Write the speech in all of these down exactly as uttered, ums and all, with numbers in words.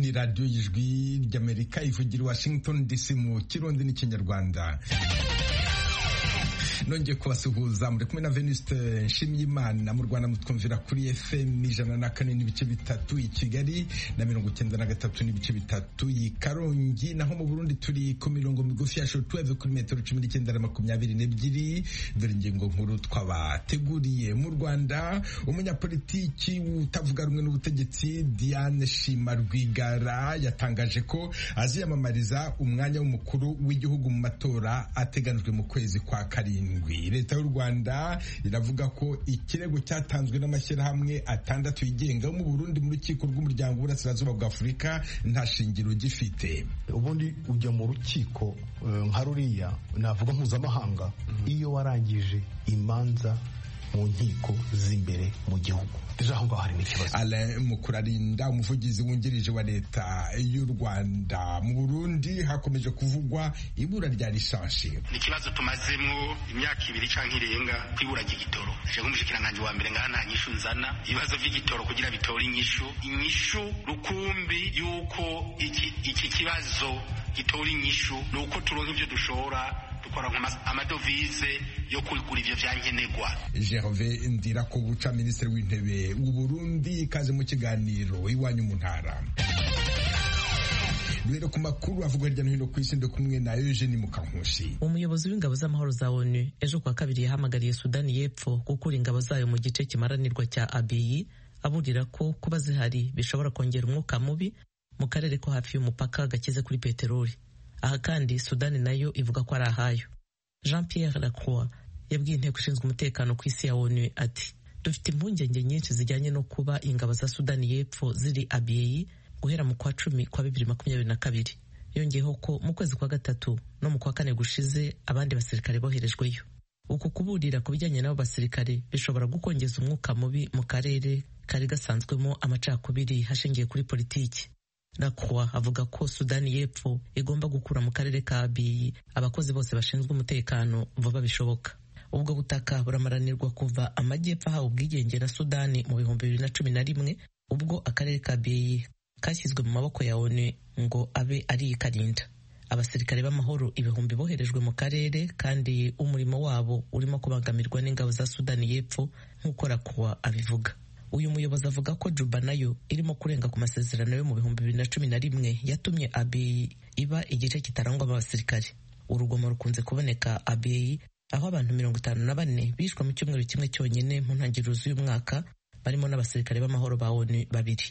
ni radiyo y'ijwi ry'Amerika ivugira i Washington D C mu kirundi n'ikinyarwanda. Nongeye kubasuhuza muri kumwe na Venuste Nshimiyimana. Mu Rwanda mutwumvira kuri F M ijana na kane n'ibice bitatu i Kigali na mirongo icyenda na gatatu n'ibice bitatu i Karongi, naho mu Burundi turi ku mirongo migufi ya shortwave kuri metero cumi n'icyenda na makumyabiri n'ebyiri. Dore ingingo nkuru twabateguriye. Mu Rwanda umunyapolitiki utavuga rumwe n'ubutegetsi Diane Shima Rwigara yatangaje ko aziyamamariza umwanya w'umukuru w'igihugu mu matora ateganijwe mu kwezi kwa karindwi. Leta y'u Rwanda iravuga ko ikirego cyatanzwe n'amashyirahamwe atandatu yigenga mu Burundi mu rukiko rw'umuryango w'Uburasirazuba bwa Afurika nta shingiro gifite. Ubundi ujya mu rukiko nka ruriya navuga mpuzamahanga iyo warangije imanza mu nkiko z'imbere mu gihugu. Deja aho ngaho hari n'ikibazo. Alain Mukurarinda, umuvugizi wungirije wa leta y'u Rwanda. Mu Burundi hakomeje kuvugwa ibura rya lisansi. Ni ikibazo tumazemo imyaka ibiri canke irenga kwibura ry'igitoro. Je nk'umushikiranganje wa mbere ngaha nta nyishu nzana ibibazo vy'igitoro kugira bitore inyishu inyishu rukumbi yuko iki iki kibazo gitora inyishu nuko turonka ivyo dushora dukora amadovize yo kugura ivyo vyankenegwa. Gervais Ndirakobuca, minisitiri w'intebe w'u Burundi, kaze mu kiganiro iwanyu mu ntara. Duhere ku makuru avugwa hirya no hino ku isi ndo kumwe na Eugene Mukankushi. Umuyobozi w'ingabo z'amahoro za O N U ejo kwa kabiri yahamagariye Sudani y'Epfo gukura ingabo zayo mu gice kimaranirwa cya Abiy, aburira ko kuba zihari bishobora kongera umwuka mubi mu karere ko hafi y'umupaka gakize kuri peteroli. Aha kandi Sudani nayo ivuga ko ari ahayo. Jean Pierre Lacroix yabwiye inteko ishinzwe umutekano ku isi ya O N U ati dufite impungenge nyinshi zijyanye no kuba ingabo za Sudani y'Epfo ziri Abiy guhera mu kwa cumi kwa bibiri makumyabiri na kabiri. Yongeyeho ko mu kwezi kwa gatatu no mu kwa kane gushize abandi basirikare boherejweyo. Uku kuburira ku bijyanye n'abo basirikare bishobora gukongeza umwuka mubi mu karere kari gasanzwemo amacakubiri hashingiye kuri politiki. Lacroix avuga ko Sudani y'Epfo igomba gukura mu karere ka Abiy abakozi bose bashinzwe umutekano vuba bishoboka. Ubwo butaka buramaranirwa kuva amajyepfo ahawe ubwigenge na Sudani mu bihumbi bibiri na cumi na rimwe, ubwo akarere ka Abiy kashyizwe mu maboko ya O N U ngo abe ari ikarinda. Abasirikare b'amahoro ibihumbi boherejwe mu karere kandi umurimo wabo urimo kubangamirwa n'ingabo za Sudani y'Epfo nk'uko Lacroix abivuga. Uyu muyobozi avuga ko Juba nayo irimo kurenga ku masezerano yo mu bihumbi bibiri na cumi na rimwe yatumye Abiy iba igice kitarangwamo abasirikare. Urugomo rukunze kuboneka Abiy aho abantu mirongo itanu na bane bishwe mu cyumweru kimwe cyonyine mu ntangiriro z'uyu mwaka, barimo n'abasirikare b'amahoro ba O N U babiri.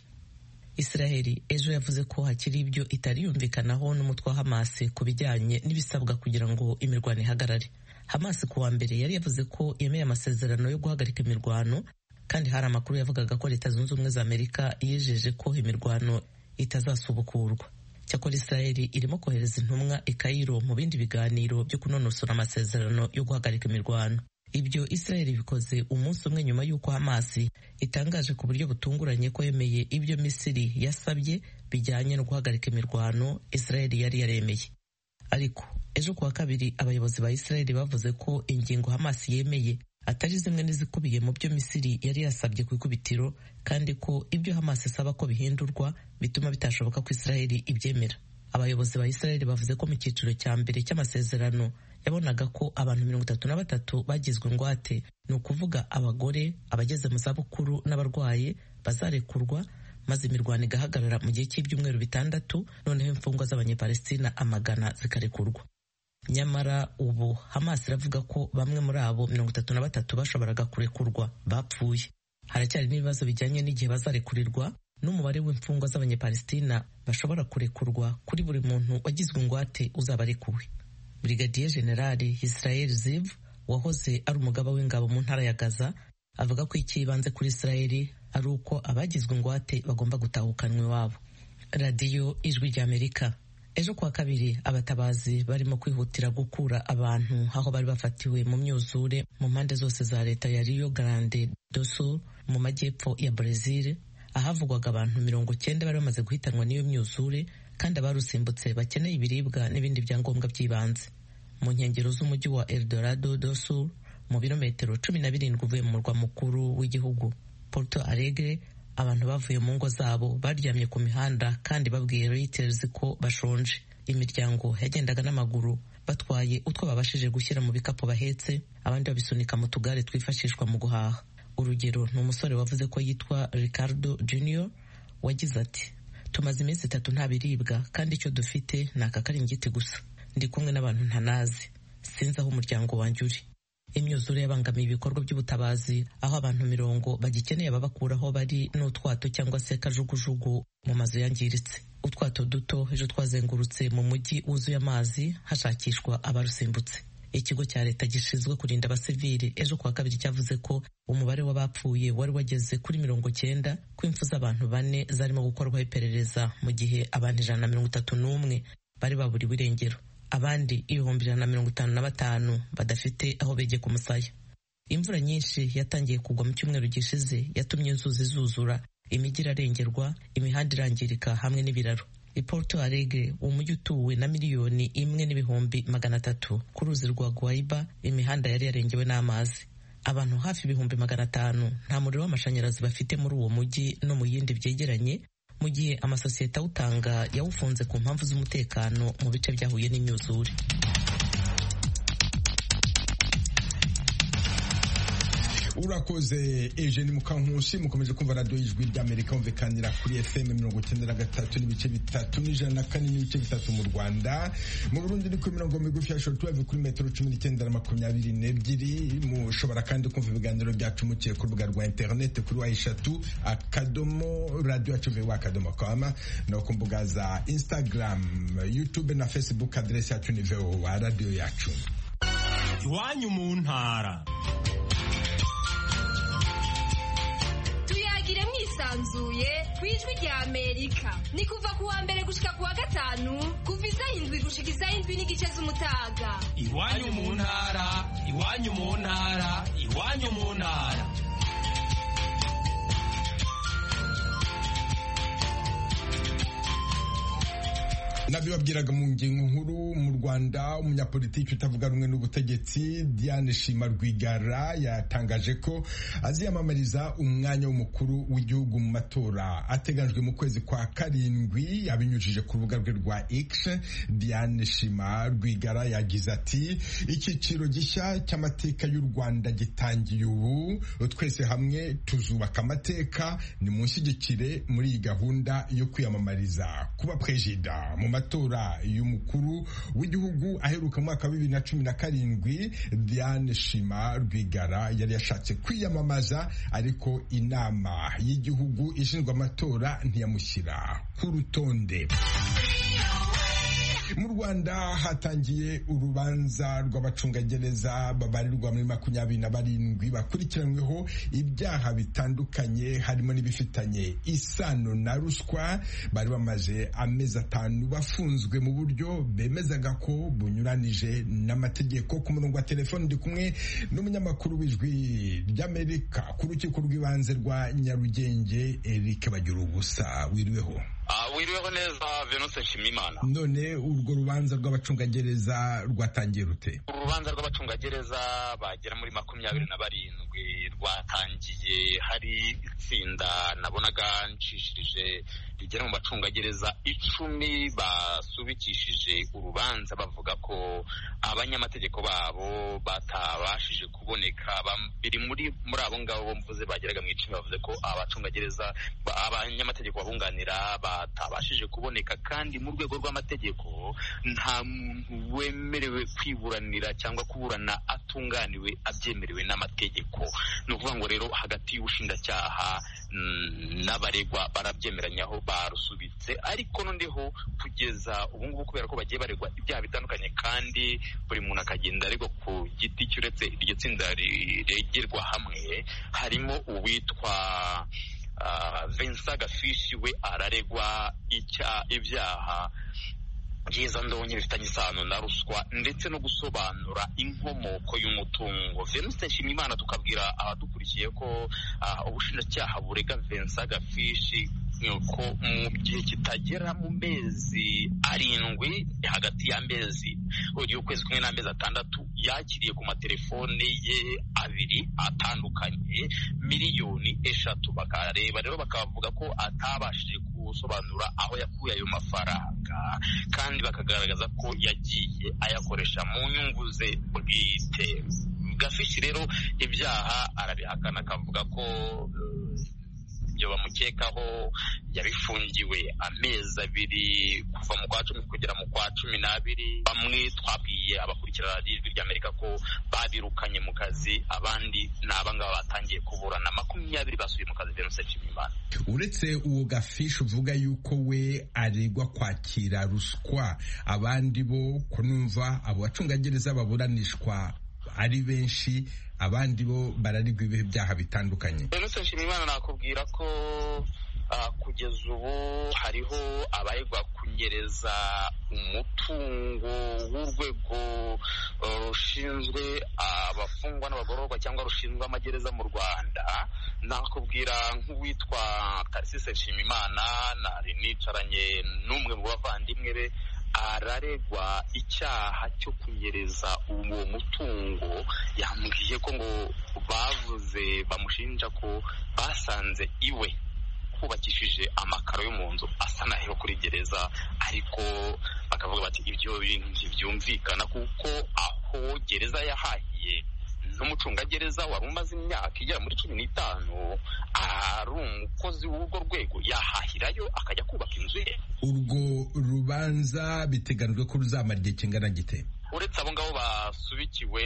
Israeli ejo yavuze ko hakiri ibyo itari yumvikanaho n'umutwe wa Hamas ku bijyanye n'ibisabwa kugira ngo imirwano ihagarare. Hamas ku wa mbere yari yavuze ko yemeye amasezerano yo guhagarika imirwano, kandi hari amakuru yavugaga ko Leta Zunze Ubumwe za Amerika yijeje ko imirwano itazasubukurwa. Cyakora Israeli irimo kohereza intumwa i Cairo mu bindi biganiro byo kunonosora amasezerano yo guhagarika imirwano. Ibyo Israeli bikoze umunsi umwe nyuma y'uko Hamas itangaje ku buryo butunguranye ko yemeye ibyo Misiri yasabye bijyanye no guhagarika imirwano Israeli yari yaremeye. Ariko ejo kuwa kabiri abayobozi ba Israeli bavuze ko ingingo Hamas yemeye atari zimwe n'izikubiye mu byo Misiri yari yasabye ku ikubitiro, kandi ko ibyo Hamas isaba ko bihindurwa bituma bitashoboka ko Israeli ibyemera. Abayobozi ba Israeli bavuze ko mu cyiciro cya mbere cy'amasezerano yabonaga ko abantu mirongo itatu na batatu bagizwe ingwate, ni ukuvuga abagore, abageze mu zabukuru n'abarwaye bazarekurwa, maze imirwano igahagarara mu gihe cy'ibyumweru bitandatu, noneho imfungwa z'abanyepalestina amagana zikarekurwa. Nyamara ubu Hamas iravuga ko bamwe muri abo mirongo itatu na batatu bashoboraga kurekurwa bapfuye. Haracyari n'ibibazo bijyanye n'igihe bazarekurirwa n'umubare w'imfungwa z'abanyepalestina bashobora kurekurwa kuri buri muntu wagizwe ingwate uzaba arekuwe. Brigadier General Israel Ziv wahoze ari umugaba w'ingabo mu ntara ya Gaza avuga ko ikibanze kuri Israeli ari uko abagizwe ingwate bagomba gutahukanwa iwabo. Radio Ijwi ry'Amerika. Ejo kwa kabiri abatabazi barimo kwihutira gukura abantu aho bari bafatiwe mu myuzure mu mpande zose za leta ya Rio Grande do Sul mu majyepfo ya Brazil, ahavugwaga abantu mirongo cyenda bari bamaze guhitanwa n'iyo myuzure, kandi abarusimbutse bakeneye ibiribwa n'ibindi byangombwa by'ibanze. Mu nkengero z'umujyi wa Eldorado do Sul mu birometero cumi na birindwi uvuye mu murwa mukuru w'igihugu Porto Alegre, abantu bavuye mu ngo zabo baryamye ku mihanda kandi babwiye Reuters ko bashonje. Imiryango yagendaga n'amaguru batwaye utwo babashije gushyira mu bikapu bahetse, abandi babisunika mu tugare twifashishwa mu guhaha. Urugero ni umusore wavuze ko yitwa Ricardo Junior wagize ati, tumaze iminsi itatu nta biribwa kandi icyo dufite ni aka karingiti gusa. Ndi kumwe n'abantu ntanazi, sinzi aho umuryango wanjye uri. Imyuzure yabangamiye ibikorwa by'ubutabazi, aho abantu mirongo bagikeneye ababakuraho bari n'utwato cyangwa se kajugujugu mu mazu yangiritse. Utwato duto ejo twazengurutse mu mujyi wuzuye amazi hashakishwa abarusimbutse. Ikigo cya leta gishinzwe kurinda abasivili ejo kuwa kabiri cyavuze ko umubare w'abapfuye wari wageze kuri mirongo cyenda, ko impfu z'abantu bane zarimo gukorwaho iperereza, mu gihe abantu ijana na mirongo itatu n'umwe bari baburiwe irengero, abandi ibihumbi ijana na mirongo itanu na batanu badafite aho begeka umusaya. Imvura nyinshi yatangiye kugwa mu cyumweru gishize yatumye inzuzi zuzura, imijyi irarengerwa, imihanda irangirika hamwe n'ibiraro. I Porto Alegre, umujyi utuwe na miliyoni imwe n'ibihumbi magana atatu, ku ruzi rwa Guaiba imihanda yari yarengewe n'amazi. Abantu hafi ibihumbi magana atanu nta muriro w'amashanyarazi bafite muri uwo mujyi no mu yindi byegeranye, mu gihe amasosiyete awutanga yawufunze ku mpamvu z'umutekano mu bice byahuye n'imyuzure. Urakoze Eugene Mukankusi. Mukomeje kumva radio y'Ijwi ry'Amerika umvikanira kuri F M mirongo icyenda na gatatu n'ibice bitatu n'ijana na kane n'ibice bitatu mu Rwanda. Mu Burundi ni ku mirongo migufi ya shortwave kuri metero cumi n'icyenda na makumyabiri n'ebyiri. Mushobora kandi kumva ibiganiro byacu muciye ku rubuga rwa internet kuri wa eshatu akadomo radio yacu v w akadomo com, no ku mbuga za Instagram, YouTube na Facebook. Adresse yacu ni v o a radio yacu. Iwanyu mu ntara. Sanzuye kwijwi rya Amerika ni kuva kuwa mbere gushika kuwa gatanu kuva isaha indwi gushika isaha indwi n'igice z'umutaga. Iwanyu mu ntara, iwanyu mu ntara, iwanyu mu ntara. Nabibabwiraga mu ngingo nkuru. Mu Rwanda, umunyapolitiki utavuga rumwe n'ubutegetsi Diane Shima Rwigara yatangaje ko aziyamamariza umwanya w'umukuru w'igihugu mu matora ateganyijwe mu kwezi kwa karindwi. Abinyujije ku rubuga rwe rwa X, Diane Shima Rwigara yagize ati, icyiciro gishya cy'amateka y'u Rwanda gitangiye ubu, twese hamwe tuzubaka amateka, ni munshyigikire muri iyi gahunda yo kwiyamamariza kuba perezida mu matora y'umukuru w'igihugu aheruka mu mwaka wa bibiri na cumi na karindwi. Diane Shima Rwigara yari yashatse kwiyamamaza, ariko inama y'igihugu ishinzwe amatora ntiyamushyira ku rutonde. Mu Rwanda hatangiye urubanza rw'abacungagereza babarirwa muri makumyabiri na barindwi bakurikiranyweho ibyaha bitandukanye, harimo n'ibifitanye isano na ruswa. Bari bamaze amezi atanu bafunzwe mu buryo bemezaga ko bunyuranije n'amategeko. Ku murongo wa telefone ndi kumwe n'umunyamakuru w'Ijwi ry'Amerika ku rukiko rw'ibanze rwa Nyarugenge, Eric Bagirubusa. Wiriweho? Uh, wiriweho neza Venance Nshimiyimana. None urwo rubanza rw'abacungagereza rwatangiye rute? Urubanza rw'abacungagereza bagera muri makumyabiri na barindwi rwatangiye hari itsinda nabonaga nshishirije rigera mu bacungagereza icumi basubikishije urubanza bavuga ko abanyamategeko babo batabashije kuboneka. Biri muri muri abo ngabo mvuze bageraga mu icumi bavuze ko abacungagereza abanyamategeko babunganira batabashije kuboneka, kandi mu rwego rw'amategeko nta muntu wemerewe kwiburanira cyangwa kuburana atunganiwe abyemerewe n'amategeko. Ni ukuvuga ngo rero hagati y'ubushinjacyaha n'abaregwa barabyemeranyaho barusubitse, ariko noneho kugeza ubu ngubu kubera ko bagiye baregwa ibyaha bitandukanye kandi buri muntu akagenda aregwa ku giti cye, uretse iryo tsinda riregerwa hamwe harimo uwitwa Uh, Vincent Gafishi we araregwa icya ibyaha byiza ndonye bifitanye isano na ruswa ndetse no gusobanura inkomoko y'umutungo. Venance Nshimiyimana tukabwira abadukurikiye ko uh, ubushinjacyaha burega Vincent Gafishi ko mu gihe kitagera mu mezi arindwi hagati y'amezi y'ukwezi kumwe n'amezi atandatu yakiriye ku matelefone ye abiri atandukanye miliyoni eshatu. Bakareba rero bakavuga ko atabashije gusobanura aho yakuye ayo mafaranga, kandi bakagaragaza ko yagiye ayakoresha mu nyungu ze bwite. Gafishi rero ibyaha arabihakana, akavuga ko ibyo bamukekaho yabifungiwe amezi abiri kuva mu kwa cumi kugera mu kwa cumi n'abiri. Bamwe twabwiye abakurikirana ijwi ry'Amerika ko babirukanye mu kazi, abandi ni abangaba batangiye kuburana. makumyabiri basubiye mu kazi. Venuste Nshimiyimana. Uretse uwo Gafishi uvuga yuko we aregwa kwakira ruswa, abandi bo ko numva abo bacungagereza baburanishwa ari benshi, abandi bo bararigwa ibihe byaha bitandukanye. Venuste Nshimiyimana, nakubwira ko uh, kugeza ubu hariho abaregwa kunyereza umutungo w'urwego rushinzwe uh, abafungwa n'abagororwa cyangwa rushinzwe amagereza mu Rwanda. Nakubwira nk'uwitwa Tarsise Nshimiyimana, nari nicaranye n'umwe mu bavandimwe be, araregwa icyaha cyo kunyereza uwo mutungo. Yambwiye ko ngo bavuze bamushinja ko basanze iwe kubakishije amakaro yo mu nzu asa naho kuri gereza, ariko bakavuga bati ibyo bintu ntibyumvikana kuko aho gereza yahahiye n'umucungagereza wari umaze imyaka igera muri cumi n'itanu ari umukozi w'urwo rwego, yahahirayo akajya kubaka inzu ye. Urwo rubanza biteganijwe ko ruzamara igihe kingana gite? Uretse abo ngabo basubikiwe,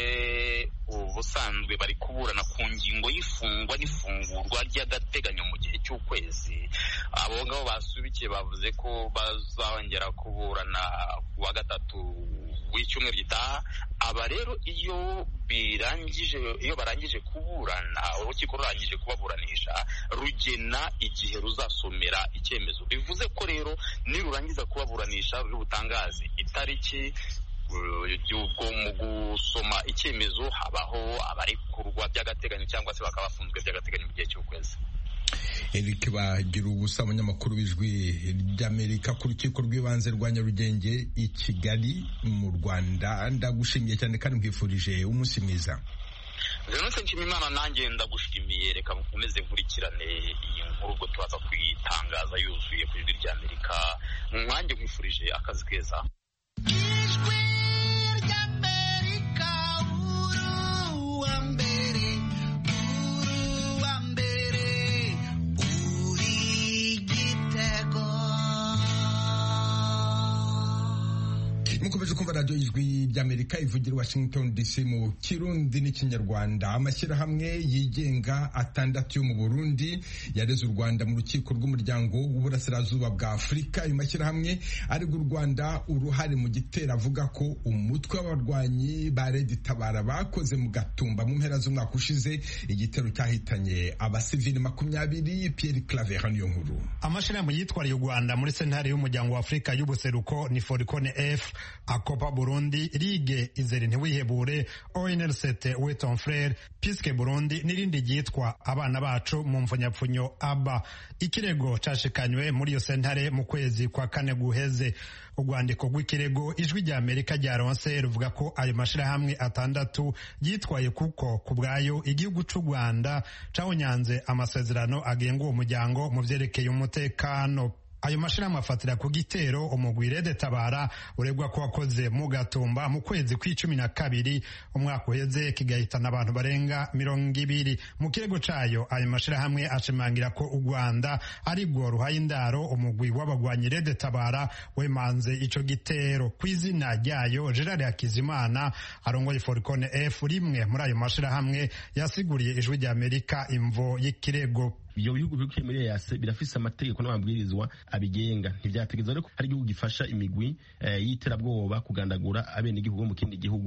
ubusanzwe bari kuburana ku ngingo y'ifungwa n'ifungurwa ry'agateganyo mu gihe cy'ukwezi. Abo ngabo basubikiye bavuze ko bazongera kuburana ku wa gatatu w'icyumweru gitaha. Aba rero iyo birangije iyo barangije kuburana, urukiko rurangije kubaburanisha rugena igihe ruzasomera icyemezo. Bivuze ko rero nirurangiza kubaburanisha ruri butangaze itariki y'ubwo mu gusoma icyemezo. Habaho abarekurwa by'agateganyo cyangwa se bakaba bafunzwe by'agateganyo mu gihe cy'ukwezi. Eric Bagira ubusa, umunyamakuru w'ijwi ry'Amerika ku rukiko rw'ibanze rwa Nyarugenge i Kigali mu Rwanda. Ndagushimiye cyane kandi nkwifurije umunsi mwiza. Venuste Nshimiyimana, nanjye ndagushimiye. Reka mukomeze nkurikirane iyi nkuru ubwo tubaza kuyitangaza yuzuye ku ijwi ry'Amerika. Nanjye nkwifurije akazi keza. Mukomeje kumva radio ijwi ry'Amerika ivugira Washington D C mu Kirundi n'Ikinyarwanda. Amashyirahamwe yigenga atandatu yo mu Burundi yareze u Rwanda mu rukiko rw'umuryango w'uburasirazuba bwa Afurika. Ayo mashyirahamwe ari u Rwanda uruhare mu gitero avuga ko umutwe w'abarwanyi ba Red Tabara bakoze mu Gatumba mu mpera z'umwaka ushize, igitero cyahitanye abasivili makumyabiri. Pierre Claver niyo nkuru. Amashyirahamwe yitwariye u Rwanda muri sentare y'umuryango wa Afurika y'ubuseruko ni Foricone F, Akopa Burundi, Ligue Izere Ntiwihebure, O N L C T We Ton Frere, Piske Burundi n'irindi ryitwa Abana Bacu mu mfunyapfunyo Aba. Ikirego cashikanywe muri iyo sentare mu kwezi kwa kane guheze. Urwandiko rw'ikirego ijwi rya Amerika ryaronse ruvuga ko ayo mashirahamwe atandatu yitwaye kuko ku bwayo igihugu c'u Rwanda cawunyanze amasezerano agenga uwo muryango mu vyerekeye umutekano. Ayo mashirahamwe afatira ku gitero umugwi Red Tabara uregwa ko wakoze mu Gatumba mu kwezi kw'icumi na kabiri umwaka uheze, kigahitana abantu barenga mirongo ibiri. Mu kirego cayo ayo mashirahamwe ashimangira ko u Rwanda ari rwo ruhaye indaro umugwi w'abagwanyi Red Tabara wemanze ico gitero. Kw'izina ryayo Gerard Hakizimana arongoye Foricone F, rimwe muri ayo mashirahamwe, yasiguriye ijwi rya Amerika imvo y'ikirego. Iyo bihugu biri muri yase birafise amategeko n'amabwirizwa abigenga. Ntivyategezwa rero hari igihugu gifasha imigwi e, y'iterabwoba kugandagura abene igihugu mu kindi gihugu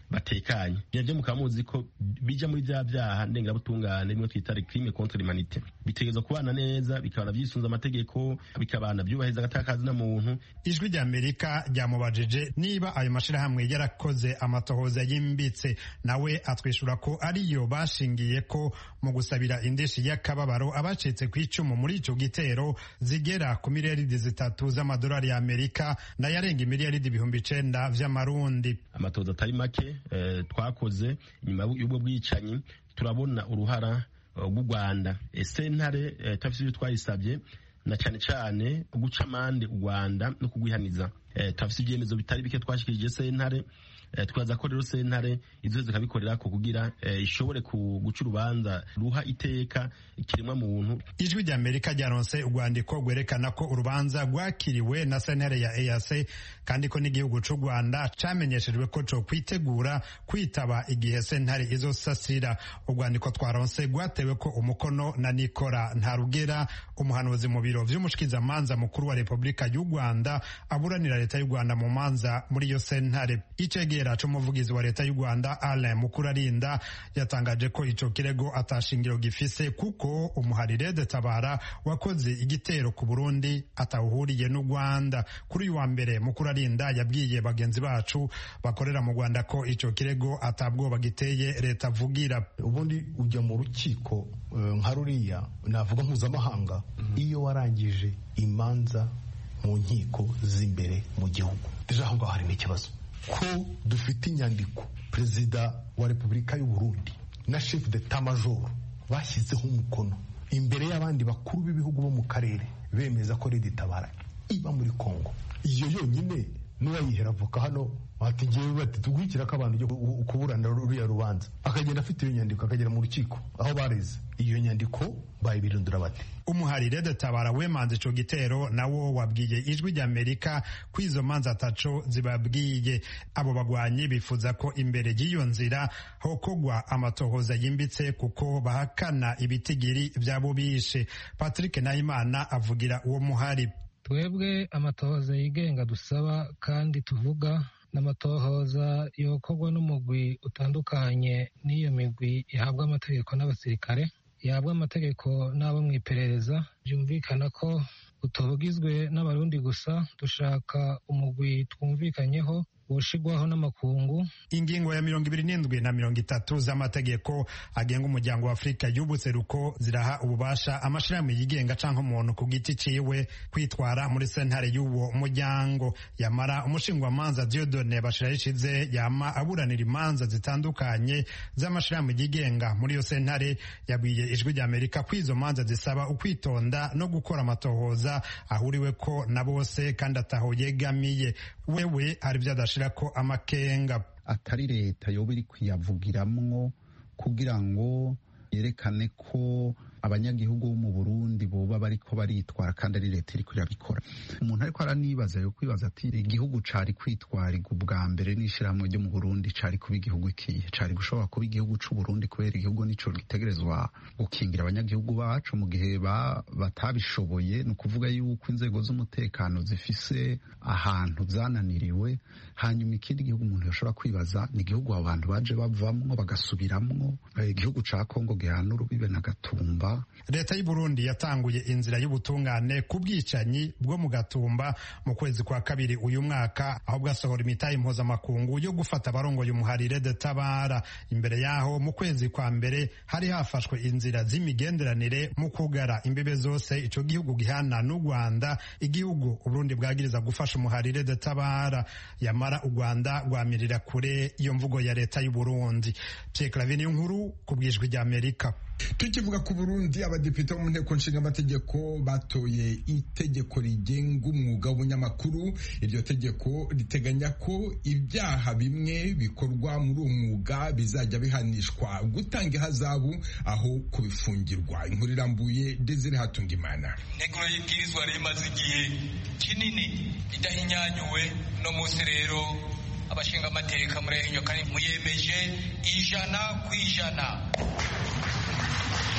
batekanye nivyo mukamuzi ko bija muri vya vyaha ndengera butungane bimwe twita crime contre l'humanité bitegerezwa kubana neza bikabana vyisunza amategeko bikabana vyubahiriza agatakazi na muntu. Ijwi rya Amerika ryamubajije niba ayo mashirahamwe yarakoze amatohoza yimbitse, nawe atwishura ko ariyo bashingiye ko mu gusabira indishi y'akababaro abacitse kw'icumu muri ico gitero zigera ku miliyaridi zitatu z'amadolari ya Amerika na yarenga miliyaridi ibihumbi icenda vy'amarundi. Amatohoza atari make eh, twakoze nyuma y'ubwo bwicanyi turabona uruhara rw'u Rwanda. Sentare eh, tafisi ibyo twayisabye na cyane cyane guca amande u Rwanda no kugwihaniza. Eh, tafisi ibyemezo bitari bike twashikirije sentare. Eh, twaza ko rero sentare izo zikabikorera ko kugira eh, ishobore guca urubanza ruha iteka ikiremwa muntu. Ijwi rya Amerika ryaronse urwandiko rwerekana ko urubanza rwakiriwe na sentare ya E A C kandi ko n'igihugu c'u Rwanda camenyeshejwe ko co kwitegura kwitaba igihe sentare izosasira. Urwandiko twaronse rwatewe ko umukono na Nikora Ntarugera, umuhanuzi mu biro vy'umushikizamanza mukuru wa Republika y'u Rwanda aburanira leta y'u Rwanda mu manza muri iyo sentare. Icege c'umuvugizi wa leta y'u Rwanda Alain Mukurarinda yatangaje ko ico kirego atashingiro gifise kuko umuharire de Tabara wakoze igitero ku Burundi atawuhuriye n'u Rwanda. Kuri uyu wa mbere Mukurarinda yabwiye bagenzi bacu bakorera mu Rwanda ko ico kirego atabwoba giteye leta avugira. Ubundi ujya mu rukiko nka ruriya navuga mpuzamahanga iyo warangije imanza mu nkiko z'imbere mu gihugu. Deja aho ngaho harimo ikibazo ko dufite inyandiko perezida wa Repubulika y'u Burundi na chef d'etat major bashyizeho umukono imbere y'abandi bakuru b'ibihugu bo mu karere bemeza ko Leta Tabara iba muri Kongo. Iyo yonyine n'uwayihera avoka hano bati ngiye bati tugwikira ko abantu kuburana ruriya rubanza akagenda afite iyo nyandiko akagera mu rukiko aho bareze iyo nyandiko bayibirundura bati. Umuharire de Tabara wemanze ico gitero nawo wabwiye Ijwi rya Amerika ko izo manza ataco zibabwiye. Abo bagwanyi bifuza ko imbere y'iyo nzira hokogwa amatohoza yimbitse kuko bahakana ibitigiri vyabo bishe. Patrick Nahimana avugira uwo muhari. Twebwe amatohoza yigenga dusaba kandi tuvuga n'amatohoza yokorwa n'umugwi utandukanye n'iyo migwi ihabwa amategeko n'abasirikare yahabwa amategeko n'abo mu iperereza. Byumvikana ko utobugizwe n'abarundi gusa, dushaka umugwi twumvikanyeho woshigwaho n'amakungu. Ingingo ya mirongo ibiri n'indwi na mirongo itatu z'amategeko agenga umuryango wa Afrika y'ubuseruko ziraha ububasha amashirahamwe yigenga canke umuntu ku giti ciwe kwitwara muri sentare y'uwo muryango. Yamara umushingwamanza Dieudonné Bashirahishize yama aburanira imanza zitandukanye z'amashirahamwe yigenga muri iyo sentare yabwiye Ijwi rya Amerika ko izo manza zisaba ukwitonda no gukora amatohoza ahuriwe ko na bose kandi ataho yegamiye. Wewe hari vyadashira ko amakenga atari leta yoba iri kuyavugiramwo kugira ngo yerekane ko abanyagihugu bo mu Burundi boba bariko baritwara kandi ari leta iri kuyabikora. Umuntu ariko aranibaza yo kwibaza ati igihugu cari kwitwarirwa ubwa mbere n'ishirahamwe ryo mu Burundi cari kuba igihugu ikihe? Cari gushobora kuba igihugu c'u Burundi kubera igihugu nico gitegerezwa gukingira abanyagihugu bacu mu gihe ba batabishoboye. Ni ukuvuga yuko inzego z'umutekano zifise ahantu zananiriwe, hanyuma ikindi gihugu umuntu yoshobora kwibaza ni igihugu abo bantu baje bavamwo bagasubiramwo. Igihugu ca Kongo gihana urubibe na Gatumba. Leta y'u Burundi yatanguye inzira y'ubutungane ku bwicanyi bwo mu Gatumba mu kwezi kwa kabiri uyu mwaka, aho bwasohora imitahe mpuzamakungu yo gufata abarongoye umuharire de Tabara. Imbere yaho mu kwezi kwa mbere hari hafashwe inzira z'imigenderanire mu kugara imbibe zose ico gihugu gihana n'u Rwanda, igihugu Uburundi bwagiriza gufasha umuharire de Tabara. Yamara u Rwanda rwamirira kure iyo mvugo ya leta y'u Burundi. Pierre Claver Nkuru ku bw'Ijwi rya Amerika. Tukivuga ku Burundi, abadepite bo mu nteko nshinga amategeko batoye itegeko rigenga umwuga w'ubunyamakuru. Iryo tegeko riteganya ko ibyaha bimwe bikorwa muri uwo mwuga bizajya bihanishwa gutanga ihazabu aho kubifungirwa. Inkuru irambuye Desire Hatungimana. Intego y'ibwirizwa rimaze igihe kinini idahinyanyuwe, no munsi rero abashinga amateka muri iyo kandi muyemeje ijana ku ijana.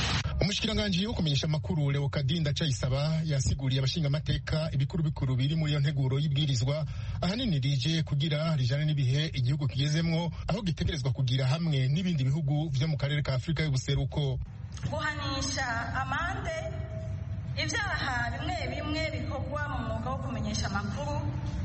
umushikiranganji wo kumenyesha amakuru Leokadinda Ndacayisaba yasiguriye abashinga amateka ibikuru bikuru biri muri iyo nteguro y'ibwirizwa ahanini rije kugira rijane n'ibihe igihugu kigezemwo aho gitegerezwa kugira hamwe n'ibindi bihugu vyo mu karere ka Afrika y'ubuseruko. Guhanisha amande ivyaha bimwe bimwe bikorwa mu mwuga wo kumenyesha amakuru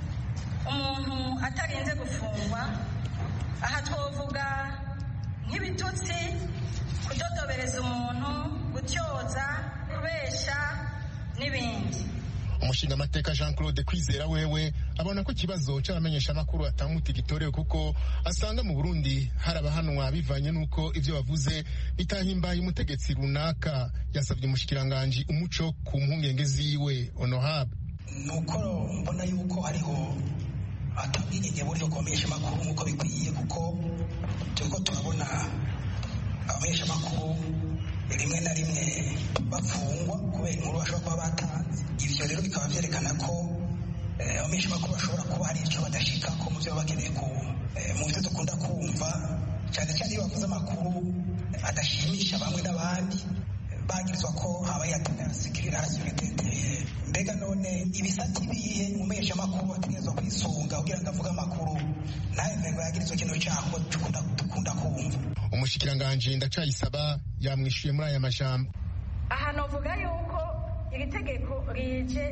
umuntu atarinze gufungwa, aha twovuga nk'ibitutsi, kudodobereza umuntu, gutyoza, kubesha n'ibindi. Umushinga amateka Jean Claude Kwizera wewe abona ko ikibazo c'abamenyesha amakuru atamuti gitorewe kuko asanga mu Burundi hari abahanwa bivanye nuko ivyo bavuze bitahimbaye umutegetsi runaka. Yasavye umushikiranganji umuco ku mpungenge ziwe. Honorable nuko mbona yuko hariho atabwigenge buryo kumenyesha amakuru nk'uko bikwiye, kuko turiko turabona abamenyesha amakuru rimwe na rimwe bafungwa kubera inkuru bashobora kuba batanze. Ivyo rero bikaba vyerekana ko abamenyesha amakuru bashobora kuba hari icyo badashikako mu vyo baba bakeneye ku mu byo dukunda kumva, cyane cyane iyo bavuze amakuru adashimisha bamwe n'abandi bagirizwa ko habaye atanga sekirira security. Mbega none ibisati bihe umumenyesha amakuru ategerezwa kwisunga kugira ngo avuge amakuru nawe mbega yagirizwa kintu cyaho dukunda dukunda kumva. Umushikiranganje Ndacayisaba yamwishuye muri aya majambo. Aha novuga yuko iri tegeko rije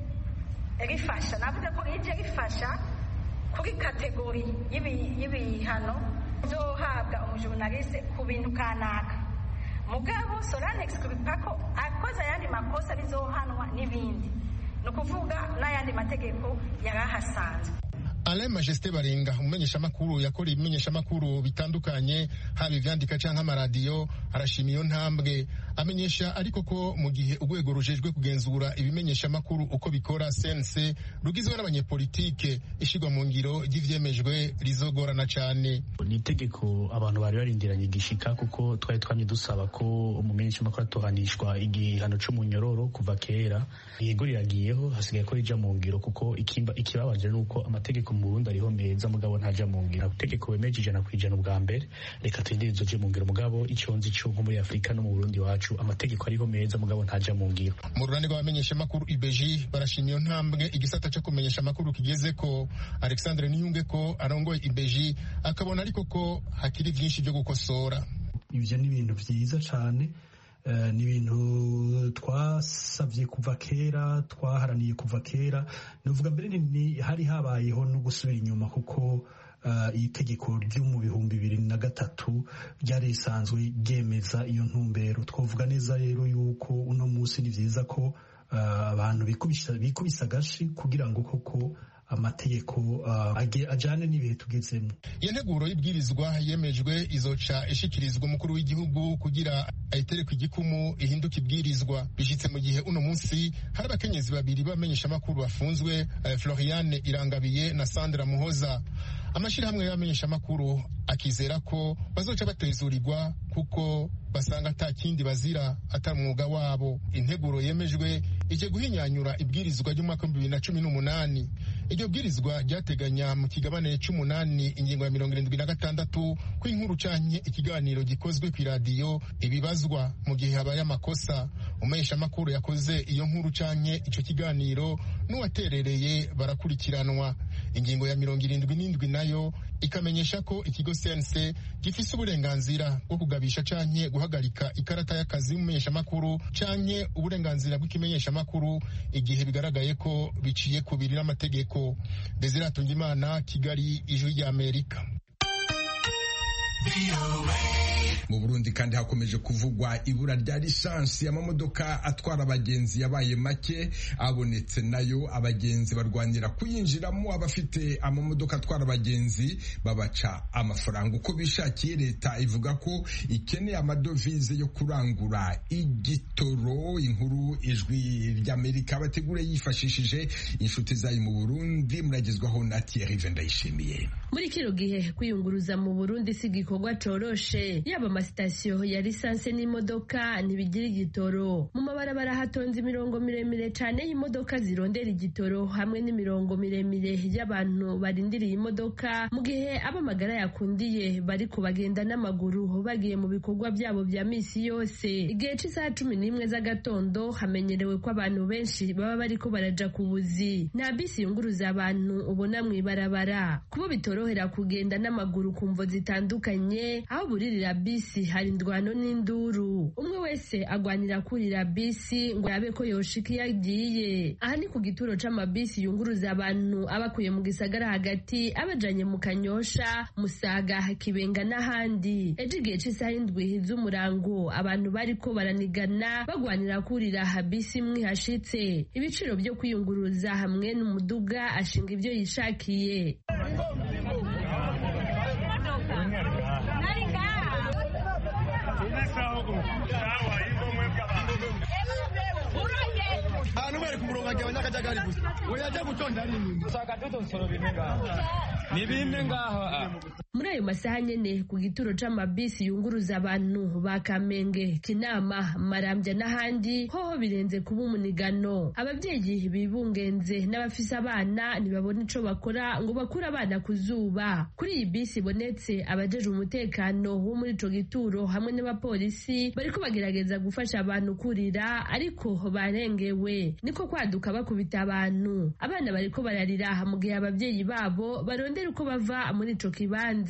rifasha, navuze ko rije rifasha kuri kategori y'ibihano byohabwa umujurnaliste ku bintu kanaka. Mugabo Soranex kubipako akoze ayandi makosa bizohanwa n'ibindi, no kuvuga n'ayandi mategeko yarahasanzwe. Alain Majesté Barenga umumenyesha makuru yakora ibimenyesha makuru bitandukanye haba ivyandika canke amaradiyo arashima iyo ntambwe, amenyesha ariko ko mu gihe urwego rujejwe kugenzura ibimenyesha makuru uko bikora C N C rugizwe n'abanyepolitike ishigwa mu ngiro ry'ivyemejwe rizogorana cane. Ni itegeko abantu bari barindiranye gishika, kuko twari twamye dusaba ko umumenyesha makuru atohanishwa igihano c'umunyororo kuva kera. Yego riragiyeho, hasigaye ko rija mu ngiro, kuko ikimba ikibabaje nuko amategeko mu Burundi ariho meza mugabo ntaja mu ngiro. Itegeko bemeje ijana kwijana ubwa mbere, reka twindize je mu ngiro mugabo iconzi cyo nko muri Afrika no mu Burundi wacu amategeko ariho meza mugabo ntaja mu ngiro. Mu runani rw'abamenyesha makuru I B J barashimye iyo ntambwe igisata cyo kumenyesha makuru kigeze ko. Alexandre Niyunge ko arongoye I B J akabona ariko ko hakiri vyinshi byo gukosora. Ivyo ni ibintu vyiza cane. Uh, ni ibintu twasavye kuva kera, twaharaniye kuva kera. Nuvuga mbere ni hari habayeho no gusubira inyuma, kuko uh, itegeko ryo mu bihumbi bibiri na gatatu ryari risanzwe ryemeza iyo ntumbero. Twovuga neza rero yuko uno musi ni vyiza ko uh, abantu bikubisa bikubisa gashi kugira ngo koko amategeko uh, ajane n'ibihe tugezemo. Iyo nteguro y'ibwirizwa yemejwe izoca ishikirizwa umukuru w'igihugu kugira ayitere ku igikumu ihinduka ibwirizwa. Bishitse mu gihe uno munsi hari abakenyezi babiri bamenyesha amakuru bafunzwe, uh, Floriane Irangabiye na Sandra Muhoza. Amashirahamwe y'abamenyesha amakuru akizera ko bazoca batezurirwa kuko basanga ata kindi bazira atari umwuga wabo. Integuro yemejwe ije guhinyanyura ibwirizwa ry'umwaka wa bibiri na cumi n'umunani. Iryo bwirizwa ryateganya mu kigabane c'umunani ingingo ya mirongo irindwi na gatandatu ko inkuru canke ikiganiro gikozwe kw'iradiyo ibibazwa mu gihe habaye amakosa. Umumenyesha amakuru yakoze iyo nkuru canke ico kiganiro n'uwaterereye barakurikiranwa. Ingingo ya mirongo irindwi n'indwi nayo ikamenyesha ko ikigo C N C gifise uburenganzira bwo kugabisha canke guhagarika ikarata y'akazi y'umumenyesha amakuru canke uburenganzira bw'ikimenyesha amakuru igihe bigaragaye ko biciye kubiri n'amategeko. Desire Tungimana, Kigali, Ijwi rya Amerika. Mu Burundi kandi hakomeje kuvugwa ibura rya lisansi. Amamodoka atwara abagenzi yabaye make, abonetse nayo abagenzi barwanira kuyinjiramo. Abafite amamodoka atwara abagenzi babaca amafaranga uko bishakiye. Leta ivuga ko ikeneye amadovize yo kurangura igitoro. Inkuru Ijwi ry'Amerika bategure yifashishije inshuti zayo mu Burundi, muragezwaho na Thierry Vendayishimiye. muri kino gihe kwiyunguruza mu Burundi si igikorwa coroshe, yaba amasitasiyo ya lisanse n'imodoka ntibigira igitoro. Mu mabarabara hatonze imirongo miremire cane y'imodoka zirondera igitoro hamwe n'imirongo miremire y'abantu barindiriye imodoka, mu gihe abamagara yakundiye bari kubagenda n'amaguru bagiye mu bikorwa byabo vya misi yose. Igihe c'isaha cumi n'imwe z'agatondo hamenyerewe ko abantu benshi baba bariko baraja ku buzi. Nta bisi yunguruza abantu ubona mw'ibarabara, kubo bitorohera kugenda n'amaguru ku mvo zitandukanye. Aho buririra bisi hari indwano n'induru, umwe wese agwanira kurira bisi ngo yabe ko yoshika iyo agiye. Aha ni ku gituro c'amabisi yunguruza abantu abakuye mu gisagara hagati abajanye mu Kanyosha, Musaga, Kibenga n'ahandi. Ejo igihe c'isaha indwi z'umurango abantu bariko baranigana bagwanira kurira bisi imwe hashitse. Ibiciro byo kwiyunguruza hamwe n'umuduga ashinga ibyo yishakiye. Muri ayo masaha nyene ku gituro c'amabisi yunguruza abantu ba Kamenge, Kinama, Marambya n'ahandi hoho birenze kuba umunigano. Abavyeyi bibungenze n'abafise abana ntibabona ico bakora ngo bakura abana ku zuba. Kuri iyi bisi ibonetse abajeje umutekano wo muri ico gituro hamwe n'abapolisi bariko bagerageza gufasha abantu kurira, ariko barengewe niko kwaduka bakubita abantu. Abana bariko bararira mu gihe abavyeyi babo barondera uko bava muri ico kibanza.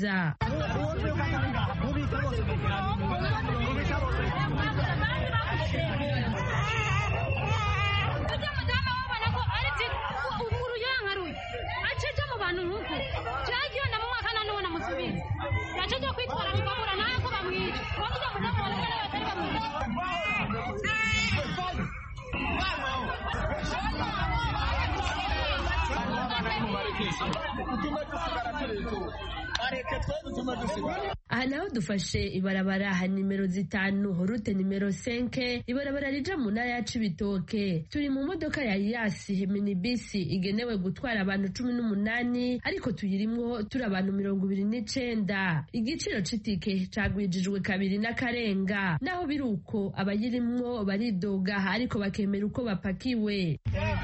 Aha naho dufashe ibarabara nimero zitanu rute nimero senke, ibarabara rija mu ntara ya Cibitoke. Turi mu modoka ya Yasi minibisi igenewe gutwara abantu cumi n'umunani, ariko tuyirimwo turi abantu mirongo ibiri n'icenda. Igiciro c'itike cagwijijwe kabiri n'akarenga. Naho biruko abayirimwo baridoga ariko bakemera uko bapakiwe.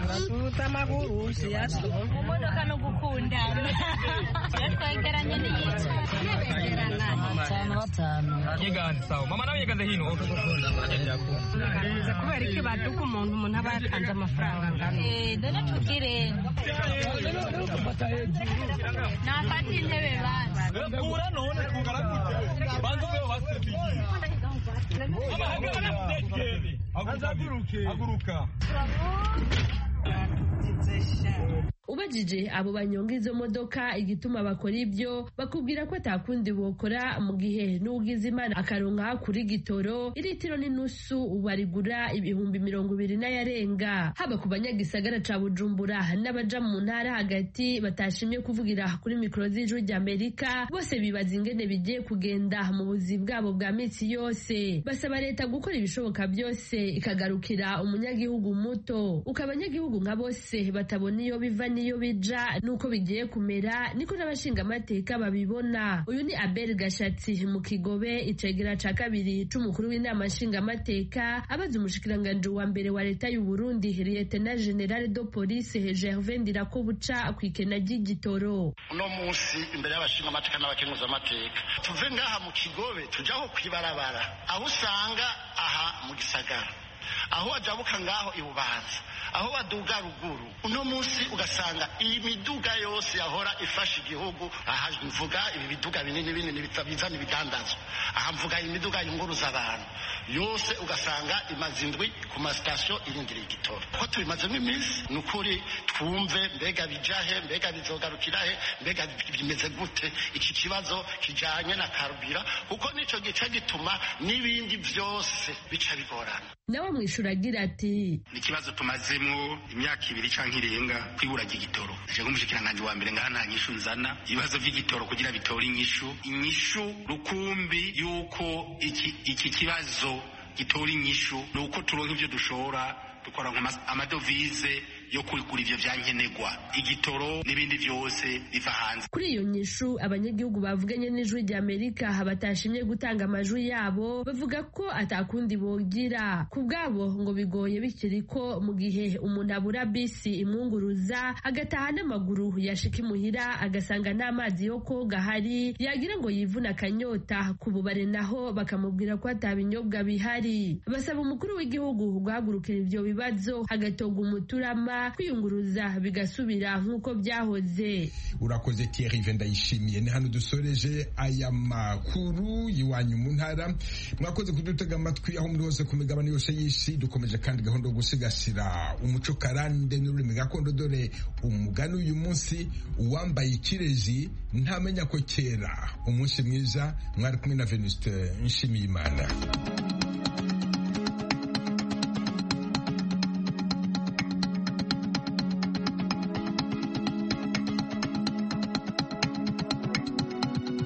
Imodoka no gukunda yatwegeranye n'iyitwa batanu batanu yegani sawa mama nawe yegaze hino nza kubera iki baduka umuntu umuntu aba yatanze amafaranga ngano eh dore tugire nafata intebe basi kura none kugara gute bantu be basebiki aguruke aguruka Ubajije abo banyonga izo modoka igituma bakora ibyo, bakubwira ko atakundi bokora mu gihe n'ugize Imana akaronka kuri gitoro iritiro n'inusu ubarigura ibihumbi mirongo ibiri n'ayarenga. Haba ku banyagisagara ca Bujumbura n'abaja mu ntara hagati batashimye kuvugira kuri mikoro z'ijwi ry'Amerika, bose bibaza ingene bigiye kugenda mu buzi bwabo bwa misi yose. Basaba leta gukora ibishoboka byose ikagarukira umunyagihugu muto. Uko abanyagihugu nka bose batabona iyo biva niyo bija nuko bigiye kumera, niko n'abashinga amateka babibona. Uyu ni Abel Gashatsi mu Kigobe, icegera ca kabiri c'umukuru w'inama nshinga amateka, abaza umushikiranganje wa mbere wa leta y'u Burundi Lieutenant General de Police Gervais Ndirakobuca kwikena ry'igitoro. Uno munsi imbere y'abashinga amateka n'abakenguza amateka tuve ngaha mu Kigobe tujaho kwibarabara, aho usanga aha mu gisagara, aho wajabuka ngaho ibubanza, aho baduga ruguru. Uno munsi ugasanga iyi miduga yose yahora ifasha igihugu, aha mvuga ibi biduga binini binini bizana ibidandazo, aha mvuga imiduga yunguruza abantu yose, ugasanga imaze indwi ku masitasiyo irindiriye igitoro. Ko tubimazemo iminsi ni ukuri twumve mbega bijahe, mbega bizogarukirahe, mbega bimeze gute iki kibazo kijanye na karubira, kuko nico gice gituma n'ibindi byose bica bigorana. Nawe mwishura agira ati ni kibazo tumazemwo imyaka ibiri canke irenga kwibura ry'igitoro. Je ngumushikiranganje wa mbere ngaha nta nyishu nzana ibibazo vy'igitoro kugira bitore inyishu inyishu rukumbi yuko iki iki kibazo gitora inyishu nuko turonka ivyo dushora dukora amadovize yo kugura ivyo vyankenerwa igitoro n'ibindi vyose biva hanze. Kuri iyo nyishu abanyagihugu bavuganye n'ijwi rya Amerika batashimye gutanga amajwi yabo bavuga ko atakundi bogira ku bwabo ngo bigoye bikiri ko mu gihe umuntu abura bisi imwunguruza agataha n'amaguru yashika imuhira agasanga n'amazi yo koga hari yagira ngo yivuna akanyota ku bubare naho bakamubwira ko atabinyobwa bihari. Basaba umukuru w'igihugu guhagurukira ivyo bibazo hagatoga umuturama kwiyunguruza bigasubira nk'uko byahoze. Urakoze Thierry Vendayishimiye. Ni hano dusoreje aya makuru yiwanyu mu ntara. Mwakoze kudutega amatwi aho muri hose ku migabane yose y'isi. Dukomeje kandi gahunda yo gusigasira umuco karande n'ururimi gakondo, dore umugani uyu munsi uwambaye ikirezi ntamenya ko kera. Umunsi mwiza, mwari kumwe na Venuste Nshimiyimana.